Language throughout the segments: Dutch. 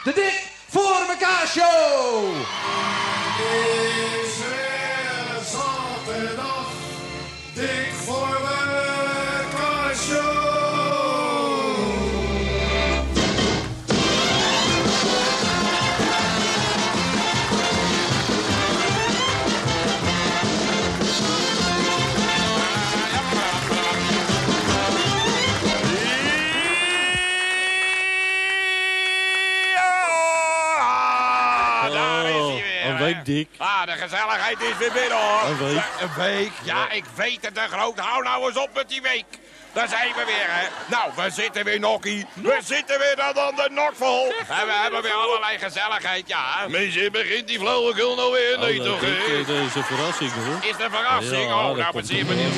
De Dik voor elkaar show. Iedere zaterdag Dik voor elkaar show. Een week, Dick. Ah, de gezelligheid is weer binnen, hoor. Een week. Een week? Ja, ik weet het, te groot. Hou nou eens op met die week. Daar zijn we weer, hè. Nou, we zitten weer nokkie. We zitten weer aan de nokvol. En we hebben weer allerlei gezelligheid, ja. Mensen, begint die flauwekul nou weer? Nee, toch, Dick, hè? dat is een verrassing, hoor. Is de verrassing? Ja, Oh, dat nou, komt ben zeer een benieuwd.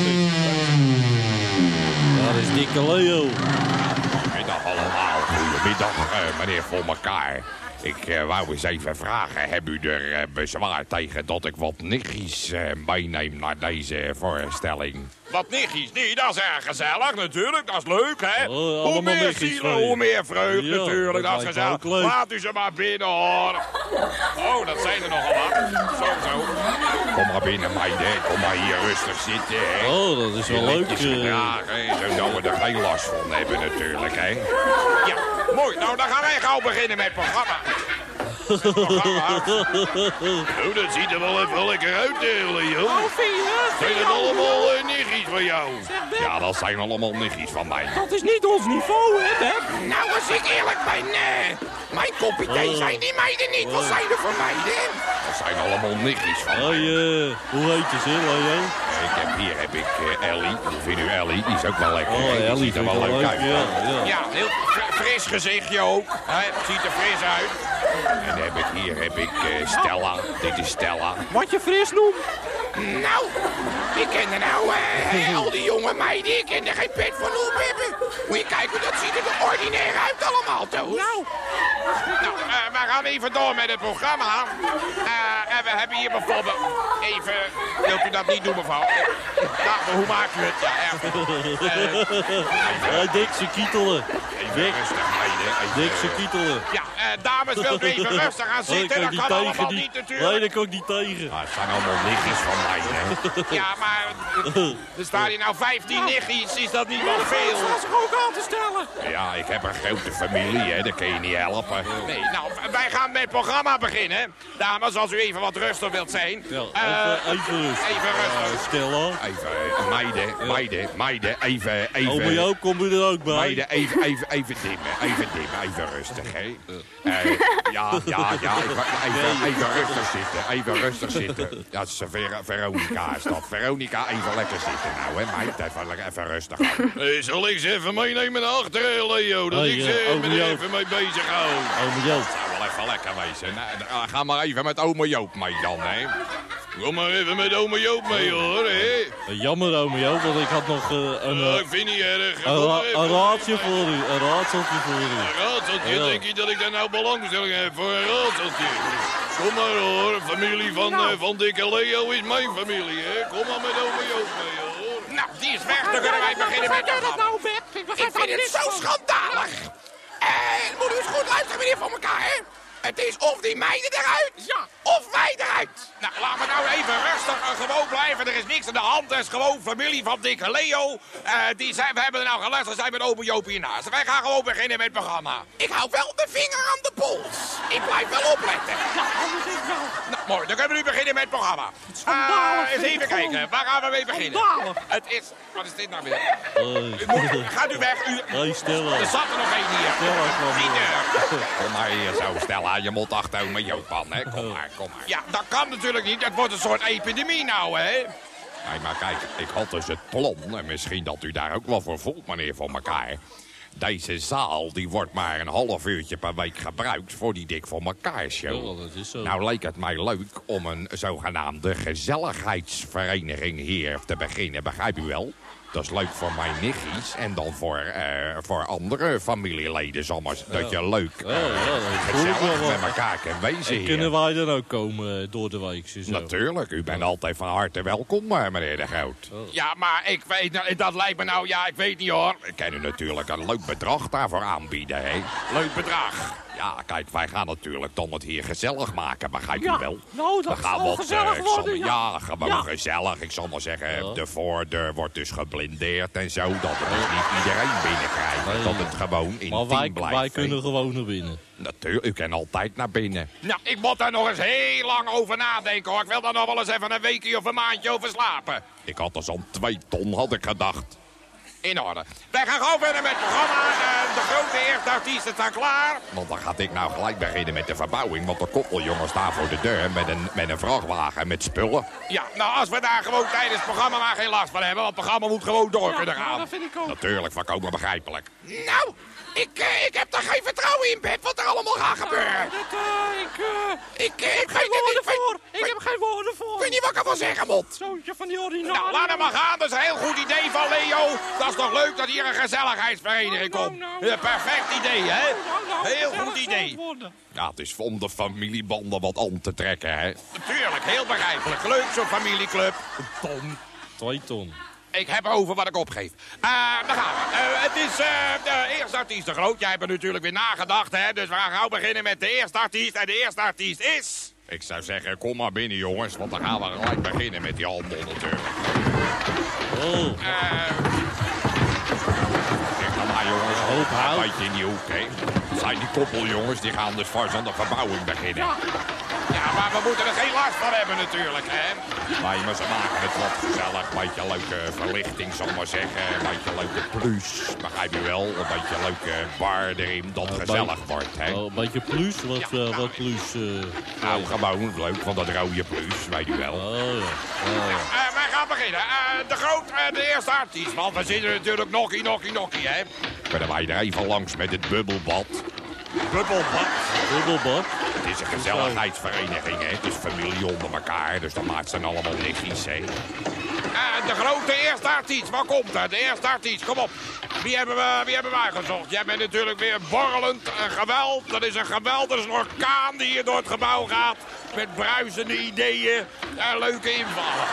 Ja, dat is Dikke Leo. Goedemiddag allemaal. Goedemiddag, meneer Voor elkaar. Ik wou eens even vragen, heb u er bezwaar tegen dat ik wat nichtjes meeneem naar deze voorstelling? Wat nichtjes? Nee, dat is erg gezellig natuurlijk, dat is leuk, hè? Oh, hoe meer nichtjes zielen, van je. hoe meer vreugde Ja, natuurlijk, dat dat is lijkt me gezellig. ook leuk. Laat u ze maar binnen, hoor. Oh, dat zijn er nogal wat. Zo. Kom maar binnen, meiden. Kom maar hier rustig zitten, hè? Oh, dat is wel Je leuk. netjes gedragen, zodat we er geen last van hebben natuurlijk, hè? Ja, mooi. Nou, dan gaan wij gauw beginnen met het programma. Oh, dat ziet er wel even lekker uit, Leo. Zijn dat allemaal nichtjes van jou? Ja, dat zijn allemaal nichtjes van mij. Dat is niet ons niveau, hè, Beb? Nou, als ik eerlijk ben, mijn kopje thee zijn die meiden niet. Wat zijn er voor meiden? Dat zijn allemaal nichtjes van Hoi, mij. hoe heet je ze, Leo? Hier heb ik Ellie. Hoe vindt u Ellie? Die is ook wel lekker. Oh, hè? Die Ellie ziet er vind wel ik wel leuk leuk, uit. ja. Ja, heel fris gezichtje ook. Hè? Ziet er fris uit. En hier heb ik Stella. Dit is Stella. Wat je fris noemt. Nou, ik ken er nou al die jonge meiden. Ik ken er geen pet van op hebben. Moet je kijken, dat ziet er ordinair uit allemaal, toch? Nou, we gaan even door met het programma. En we hebben hier bijvoorbeeld even... Wilt u dat niet doen, mevrouw? Nou, hoe maakt u het? Ja, Hey, Dick, ze kietelen. even rustig, meiden. Dick, ze kietelen. Ja, dames, wilt u even rustig gaan zitten? Dat kan allemaal niet natuurlijk. Nee, dat kan ik niet tegen. Het zijn allemaal nichtjes van mij, hè? Ja, maar er staan hier nou 15 nichtjes. Is dat niet wel veel? Dat is ook aan te stellen. Ja, ik heb een grote familie, hè. Dat kan je niet helpen. Nee, nou, wij gaan met het programma beginnen. Dames, als u even wat rustig wilt zijn. Ja, even rustig. Even rustig. Stella. Even, meiden, even. Oma Joop, kom je er ook bij? Meiden, even dimmen, even rustig, hè. Ja, even rustig zitten. Ja, het is Veronica is dat. Veronica, even lekker zitten nou, hè, meid. Even rustig aan. Zal ik ze even meenemen naar achteren, Leo? Dat Hey, ik ze oma Joop. even mee bezig hou. Oma Joop. Dat zou wel even lekker wezen. Nou, ga maar even met oma Joop mee dan, hè. Kom maar even met oma Joop mee, hoor, hè? Jammer, oma Joop, want ik had nog Ik vind niet erg. een Kom maar even met raadje mij. voor u. Een raadseltje voor u. Een raadseltje? Ja. Denk je dat ik daar nou belangstelling heb voor een raadseltje? Kom maar, hoor. Familie van Dikke Leo is mijn familie, hè? Kom maar met oma Joop mee, hoor. Nou, die is weg. Dan kunnen wij beginnen met het dat programma. nou, Beb? Ik vind het zo schandalig. En moet u eens goed luisteren, meneer Van elkaar, hè? Het is of die meiden eruit, of wij eruit. Nou, laten we nou even rustig gewoon blijven. Er is niks aan de hand. Het is gewoon familie van Dikke Leo. We hebben er nou geluisterd, zijn met opa Joop hiernaast. Wij gaan gewoon beginnen met het programma. Ik hou wel de vinger aan de pols. Ik blijf wel opletten. Nou, mooi. Dan kunnen we nu beginnen met het programma. Eens even kijken. Waar gaan we mee beginnen? Het is... Wat is dit nou weer? Gaat u weg. Hey, Stella. Er zat er nog één hier. Stella kwam Niet hier. Kom maar hier zo, Stella. Je moet achter oma Joop aan, hè. Kom maar. Ja, dat kan natuurlijk niet. Het wordt een soort epidemie nou, hè. Nee, maar kijk, ik had dus het plan. En misschien dat u daar ook wel voor voelt, meneer Van elkaar. Deze zaal die wordt maar een half uurtje per week gebruikt voor die Dik voor elkaar show. Ja, dat is zo. Nou leek het mij leuk om een zogenaamde gezelligheidsvereniging hier te beginnen, begrijp u wel? Dat is leuk voor mijn nichtjes en dan voor andere familieleden, zomaar. Dat je leuk gezellig met elkaar kan wezen En hier. kunnen wij dan ook komen door de week? Zo? Natuurlijk, u bent altijd van harte welkom, meneer De Groot. Ja, maar ik weet, dat lijkt me nou, ja, ik weet niet hoor. Ik kan u natuurlijk een leuk bedrag daarvoor aanbieden, hè. Leuk bedrag. Ja, kijk, wij gaan natuurlijk dan het hier gezellig maken, begrijp je Ja, wel? nou, dat We gaan zal gezellig worden, ja, gewoon Ja. gezellig. Ik zal maar zeggen, Ja. de voordeur wordt dus geblindeerd en zo. Dat er dus niet iedereen binnenkrijgt. Nee. Dat het gewoon Maar intiem blijft. wij kunnen gewoon naar binnen. Natuurlijk, u kan altijd naar binnen. Nou, ik moet daar nog eens heel lang over nadenken, hoor. Ik wil daar nog wel eens even een weekje of een maandje over slapen. Ik had er zo'n 2 ton, had ik gedacht. In orde. Wij gaan gewoon verder met het programma. De grote eerste artiesten staan klaar. Want dan ga ik nou gelijk beginnen met de verbouwing. Want de koppeljongen staan voor de deur met een vrachtwagen met spullen. Ja, nou als we daar gewoon tijdens het programma maar geen last van hebben. Want het programma moet gewoon door kunnen gaan. dat vind ik ook. Natuurlijk, voorkomen begrijpelijk. Nou, ik heb daar geen vertrouwen in, Beb, wat er allemaal gaat gebeuren. Ik heb geen woorden voor. Ik heb geen woorden voor. Weet je niet wat ik ervan zeggen moet? Zoontje van die ordinarie. Nou, laat hem maar gaan. Dat is een heel goed idee van Leo. Dat is toch leuk dat hier een gezelligheidsvereniging komt. Ja, perfect idee, hè? Heel goed idee. Ja, het is om de familiebanden wat aan te trekken, hè? Natuurlijk, heel begrijpelijk. Leuk zo'n familieclub. Ton. 2 ton. Ik heb over wat ik opgeef. Dan gaan we. Het is de eerste artiest de Groot. Jij hebt er natuurlijk weer nagedacht, hè? Dus we gaan gauw beginnen met de eerste artiest. En de eerste artiest is... Ik zou zeggen, kom maar binnen, jongens. Want dan gaan we gelijk beginnen met die handel natuurlijk. Oh, Zeg nou maar, jongens. Hoop hout. Een beetje in die hoek, hè? Dat zijn die koppeljongens, die gaan dus vast aan de verbouwing beginnen. Ja, maar we moeten er geen last van hebben natuurlijk, hè? Maar ze maken het wat gezellig. Een beetje leuke verlichting, zal ik maar zeggen. Een beetje leuke plus, begrijp je wel? Een beetje leuke bar erin, dat gezellig wordt, hè? oh, een beetje plus. Wat plus? Nou, gewoon leuk van dat rode plus, weet je wel. Oh ja. Wij gaan beginnen. De Groot, de eerste artiest. Want we zitten natuurlijk nokkie, hè? Kunnen wij er even langs met het bubbelbad? Bubbelbad? Bubbelbad. Het is een gezelligheidsvereniging, hè? Het is familie onder elkaar, dus dan maakt ze allemaal niks, hè? De grote eerste artiest, waar komt er? De eerste artiest, kom op. Wie hebben wij gezocht? Jij bent natuurlijk weer borrelend. Een geweld, dat is een geweld, dat is een orkaan die hier door het gebouw gaat. Met bruisende ideeën en leuke invallen.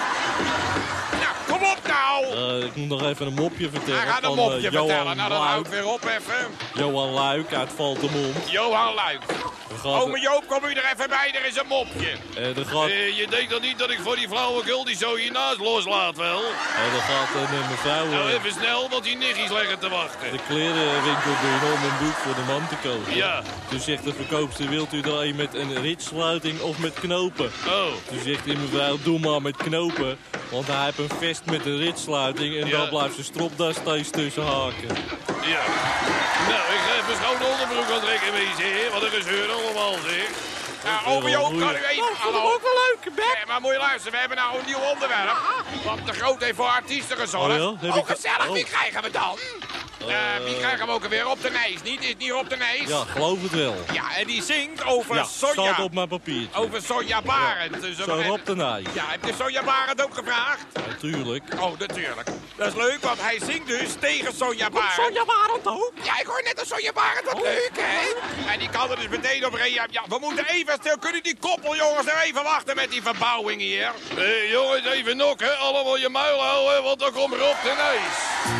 Nou, kom op nou! Ik moet nog even een mopje vertellen. Hij gaat een van, mopje Johan vertellen. Nou, dan hou ik Luik. weer op even. Johan Luik uit Valtemont. Johan Luik. Er gaat, Ome Joop, kom u er even bij, er is een mopje. er gaat, Je denkt dan niet dat ik voor die flauwekul die zo hiernaast loslaat, wel? er gaat een mevrouw Nou, even snel, want die niggies leggen te wachten. de klerenwinkel binnen om een doek voor de man te kopen. Ja. Toen zegt de verkoopster, wilt u er een met een ritsluiting of met knopen? Oh, Toen zegt die mevrouw, doe maar met knopen. Want hij heeft een vest met een ritsluiting en Ja. dan blijft zijn stropdas steeds tussen haken. ja. Nou, ik ga even schouw de onderbroek aan trekken, wezen, hè? Wat een gezeur allemaal, zeg. Ome Joop, kan u even... Vond ik ook wel leuk, Beb. Nee, maar moet je luisteren, we hebben nou een nieuw onderwerp. Want de Groot heeft voor artiesten gezorgd. Oh ja? Heb ik- Gezellig, oh. wie krijgen we dan? Wie krijgen we ook alweer? Op de Nijs, niet? Is het niet op de Nijs? Ja, geloof het wel. Ja, en die zingt over Ja, Sonja. staat op mijn papiertje. Over Sonja Barend. Dus, Zo op de nij. Ja, heb je Sonja Barend ook gevraagd? Natuurlijk. Oh, natuurlijk. Dat is leuk, want hij zingt dus tegen Sonja Barend. Sonja Barend ook. Ja, ik hoor net een Sonja Barend. Wat leuk, hè? En die kan er dus meteen op reageren. Ja, we moeten even stil. Kunnen die koppeljongens er even wachten met die verbouwing hier? Jongens, even nokken, allemaal je muil houden, want dan komt Rob de Nijs.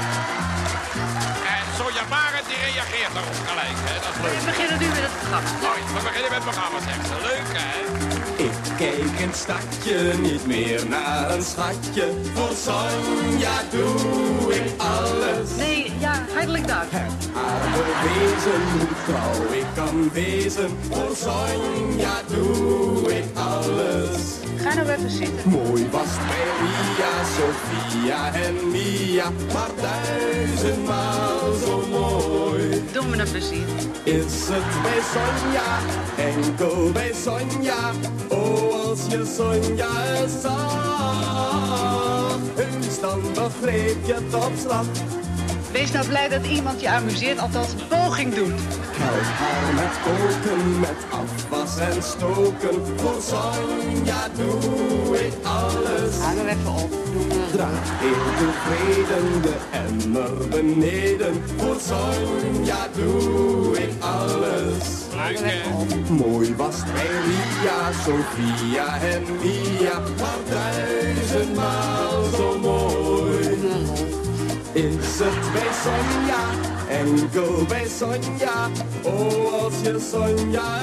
En Sonja Barend die reageert daarop gelijk, hè? Dat is leuk. We beginnen nu met het programma. Mooi, we beginnen met het programma, zegt ze. Leuk, hè? Ik kijk in het stadje niet meer naar een schatje. Voor Sonja doe ik alles. Nee, ja, hartelijk dank. Haar bewezen hoe trouw ik kan wezen. Voor Sonja doe ik alles. Ga nou even zitten. Mooi was het bij Ria, Sophia en Mia. Maar 1000-maal zo mooi. Doe me een plezier. Is het bij Sonja, enkel bij Sonja. Oh, als je Sonja eens zag. Heus dan begreep je het op slag. Wees nou blij dat iemand je amuseert, althans een poging doet. Help haar met koken, met afwas en stoken. Voor Sonja doe ik alles. Hang er even op. Draag heel tevreden de emmer beneden. Voor Sonja doe ik alles. Leuk, hè? Mooi was het bij Ria, Sophia en Mia. Maar 1000-maal zo mooi. Is het bij Sonja, en go bij Sonja. Oh, als je Sonja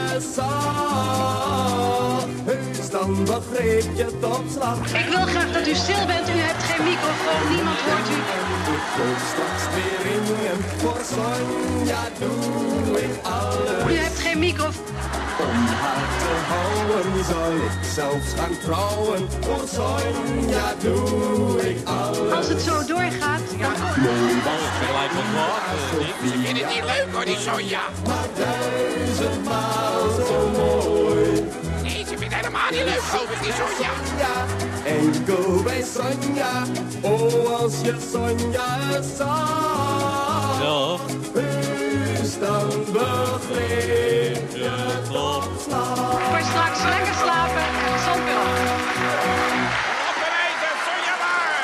zag, heus dan begreep je het op slag. Ik wil graag dat u stil bent. U hebt geen microfoon. Niemand hoort u. Go straks weer ringen voor Sonja, doe ik alles. U hebt geen microfoon. Om haar te houden zal ik zelfs gaan trouwen. Voor Sonja doe ik alles. Als het zo doorgaat, dan Gelijk wat water. Ze vinden het niet leuk hoor, die Sonja. Maar duizendmaal zo mooi. Nee, ze vindt het helemaal niet leuk, geloof ik, die Sonja. Ja, en go bij Sonja. Oh, als je Sonja zag. Ja. Heus dan begreep je het op slag. voor straks lekker slapen. Zandpil. Opgewezen, Sonja maar.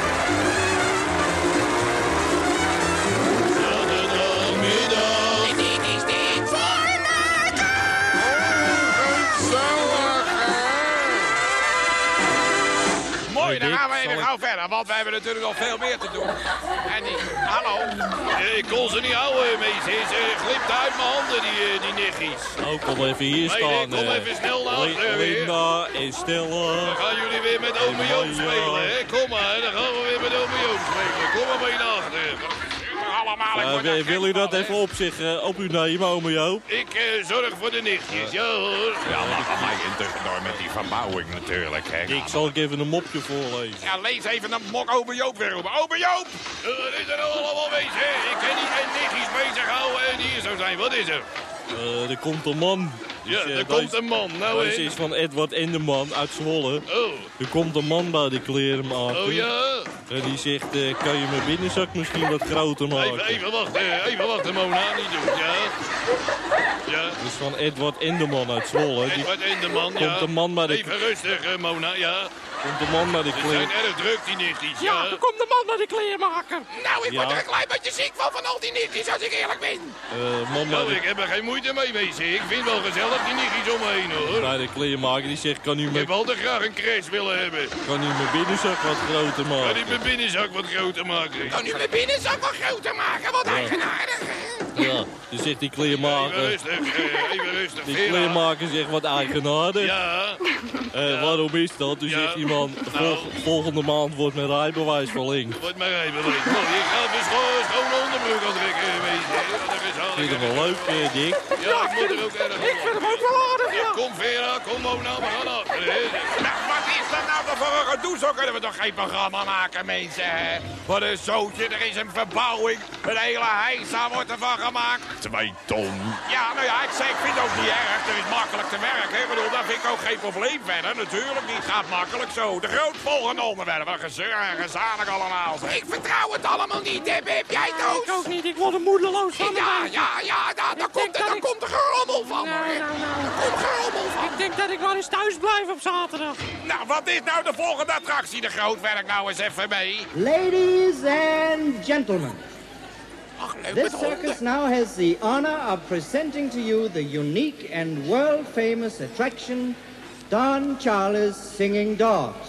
En dit is dit voor Mooi, dan gaan we even gauw verder, want we hebben natuurlijk nog veel meer te doen. En die, hallo. Ik kon ze niet houden, meisje. Ze glipte uit mijn handen, die nichtjes. Oh, kom even hier staan. Kom even snel naar achteren weer. Linda en Stella. Dan gaan jullie weer met ome Joop spelen, hè? Kom maar, dan gaan we weer met ome Joop spelen. Kom maar mee naar achteren. Allemaal, ik word er Wil u gek dat van, even hè. op u nemen, ome Joop? Ik zorg voor de nichtjes, ja hoor. Ja, laat mij in tussendoor met die verbouwing natuurlijk, hè. Ik zal ik even een mopje voorlezen. Ja, lees even een mok Ome Joop weer roepen. Ome Joop! Wat is er nou allemaal bezig? Ik kan niet en nichtjes bezighouden en hier zo zijn. Wat is er? Er komt een man. Ja, Dus, er komt een man. Nou, Deze hè? is van Edward Enderman uit Zwolle. Oh, Er komt een man bij de klerenmaker. oh ja. En die zegt, kan je mijn binnenzak misschien wat groter maken? Even wachten, Mona. Niet doen, ja. Ja. Dat is van Edward Enderman uit Zwolle. Die Edward Enderman, ja. komt een man bij de, Even rustig, Mona, ja. komt een man bij de Ze zijn kleren... erg druk, die nichtjes, Ja, ja. er komt de man naar de kleermaker. Nou, ik word Ja. er een klein beetje ziek van al die nichtjes, als ik eerlijk ben. man bij Nou, de, ik heb er geen moeite mee, meisje. Ik vind wel gezellig die nichtjes omheen, hoor. bij de kleermaker. Die zegt, kan u Ik heb altijd graag een crash willen hebben. mijn binnenzak wat groter Kan maken? ik mijn binnenzak wat groter maken? Kan u mijn binnenzak wat groter maken? Wat eigenaardig, hè? Ja, dan zegt die Even kleermaker... rustig, even rustig. Die Vera. kleermaker zegt, wat eigenaardig. Ja, Waarom is dat? Toen Ja. zegt die man, Nou. volgende maand wordt mijn rijbewijs verlengd. wordt maar even leuk. Nou, ik ga even schone onderbroek aantrekken, meisje. Dat is Vind je aardig. het wel leuk, Dick? Ja, ik moet er ook erg Ik vind hem ook wel aardig, ja. Kom Vera, kom Mona, we gaan achter. Hè. Nou, wat is dat nou voor een gedoe? Zo kunnen we toch geen programma maken, mensen, hè? Wat een zootje, er is een verbouwing. Een hele heisa wordt ervan gemaakt. 2 ton. Ja, nou ja, ik vind het ook niet erg. Het is makkelijk te werken. Ik bedoel, daar vind ik ook geen probleem verder. Natuurlijk niet, gaat makkelijk zo. De grootvolgende onderwerp. Wat gezeur en gezalig allemaal. Ik vertrouw het allemaal niet, hè, Bib? Jij Ik dood? ook niet, ik word er moedeloos van. Ja, daar komt er gerommel van, hoor. Er komt gerommel van. Ik denk dat ik maar eens thuis blijf op zaterdag. Nou, wat is nou de volgende attractie? De grootwerk nou eens even mee. Ladies and gentlemen, Ach, leuk this met honden. circus now has the honor of presenting to you the unique and world-famous attraction, Don Charlie's Singing Dogs.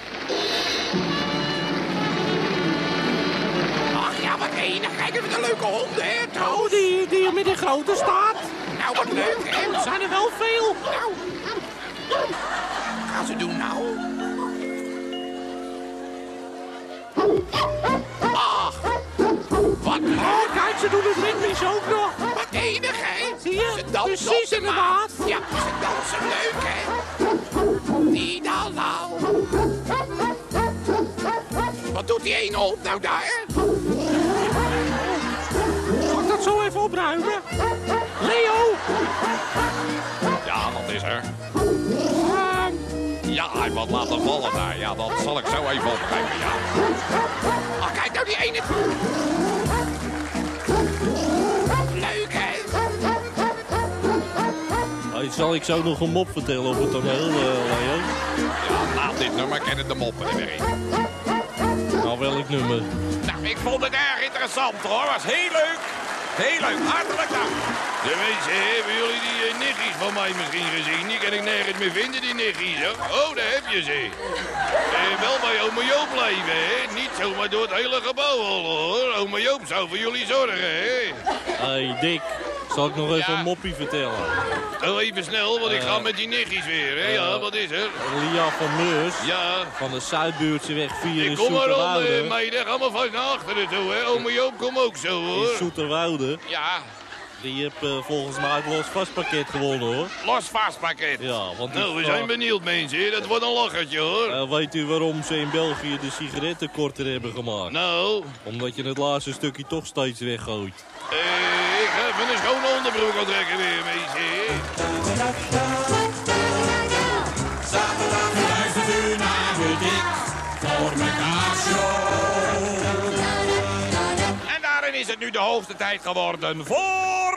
Ach ja, wat enig. Kijk even de leuke honden, hè, Oh, trouwens. die met die grote staart. Nou, wat leuk, hè. Er zijn er wel veel. Nou, wat gaan ze doen nou? Ach, wat leuk. Oh, kijk, ze doen het ritmisch ook nog. Wat enig, hè. Zie je? Ze dansen Precies, op de inderdaad. maat. Ja, ze dansen leuk, hè. Die dan nou. Wat doet die ene hond nou daar? Zal ik dat zo even opruimen? Leo! Ja, dat is er. Ja, hij wat laten vallen daar. Ja, dat zal ik zo even opruimen, ja. Ach, kijk nou die ene. Leuk, hè? Hey, zal ik zo nog een mop vertellen op het toneel, Leo? Ja, na dit nummer kennen de moppen er weer in. Nou, welk nummer? Nou, ik vond het erg interessant, hoor. Was heel leuk. Heel leuk, hartelijk dank. De mensen, hebben jullie die niggies van mij misschien gezien? Die kan ik nergens meer vinden, die niggies. Hè? Oh, daar heb je ze. Wel bij oma Joop blijven, hè? Niet zomaar door het hele gebouw hollen, hoor. Oma Joop zou voor jullie zorgen, hè? Hey Dick, zal ik nog even een moppie vertellen? Oh, even snel, want ik ga met die niggies weer, hè? Ja, wat is er? Lia van Meurs, Ja. van de Zuidbuurtseweg 4 in Kom maar op, Zoeterwoude. meiden. Ga maar vast naar achteren toe, hè? Oma Joop, kom ook zo, In hoor. Zoeterwoude. Ja, Die heeft volgens mij het los vastpakket gewonnen, hoor. los vastpakket. Ja, want die Nou, we vraag- zijn benieuwd, mensen. Dat wordt een lachertje, hoor. Weet u waarom ze in België de sigaretten korter hebben gemaakt? Nou, Omdat je het laatste stukje toch steeds weggooit. ik ga even een schone onderbroek aantrekken weer, mensen. Luistert u naar de Dik voor elkaar show. En daarin is het nu de hoogste tijd geworden voor...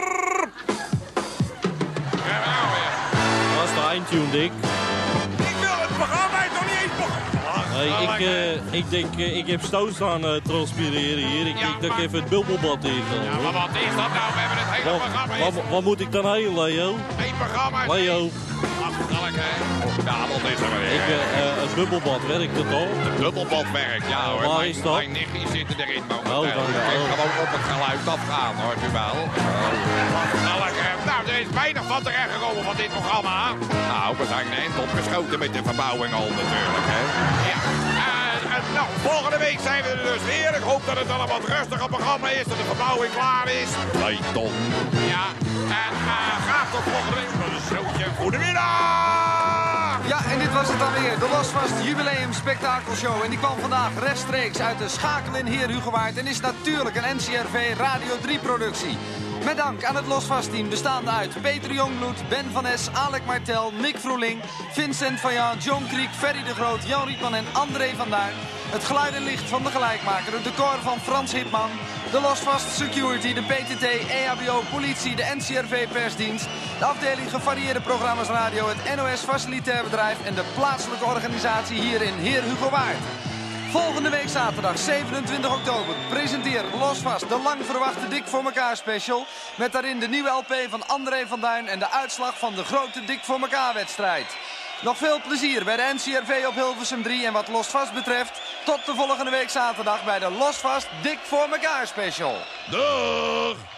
Ja, nou weer. Dat is de eindtune, Dick. Ik wil het programma toch niet eens begonnen. Hey, ik denk, ik heb stoot aan transpireren hier. Ik Ja, denk dat ik maar- even het bubbelbad in ga. Ja, maar wat is dat nou? We hebben het hele programma in. Waar moet ik dan heen, Leo? Eén programma. Leo, Afgevallig, hè? Ja, wat is er weer? het bubbelbad, werkt het al? Dubbelbadwerk, ja hoor. waar is dat? Mijn nichtjes zitten erin momenteel. Oh, dan- Ik oh. gewoon op het geluid afgaan, hoort u wel. Afgevallig, hè? Nou, er is weinig van terecht gekomen van dit programma. Nou, we zijn eind opgeschoten met de verbouwing al natuurlijk, hè. Ja. Nou, volgende week zijn we er dus weer. Ik hoop dat het dan een wat rustiger programma is, dat de verbouwing klaar is. Layton. Ja, en graag tot volgende week. Een zootje. Goedemiddag! Ja, en dit was het dan weer. De Losvast Jubileum Spektakelshow. En die kwam vandaag rechtstreeks uit de Schakel in Heer Hugowaard. En is natuurlijk een NCRV Radio 3 productie. Met dank aan het Losvast-team bestaande uit Peter Jongbloed, Ben van Es, Alec Martel, Nick Vroeling, Vincent van Jaan, John Kriek, Ferry de Groot, Jan Rietman en André van Duin. Het geluid en licht van de gelijkmaker, het decor van Frans Hipman, de Losvast Security, de PTT, EHBO, politie, de NCRV persdienst, de afdeling gevarieerde programma's radio, het NOS Facilitair Bedrijf en de plaatselijke organisatie hier in Heer Hugowaard. Volgende week zaterdag 27 oktober presenteert Losvast de lang verwachte Dik voor elkaar special. Met daarin de nieuwe LP van André van Duin en de uitslag van de grote Dik voor elkaar wedstrijd. Nog veel plezier bij de NCRV op Hilversum 3 en wat Losvast betreft tot de volgende week zaterdag bij de Losvast Dik voor elkaar special. Dag!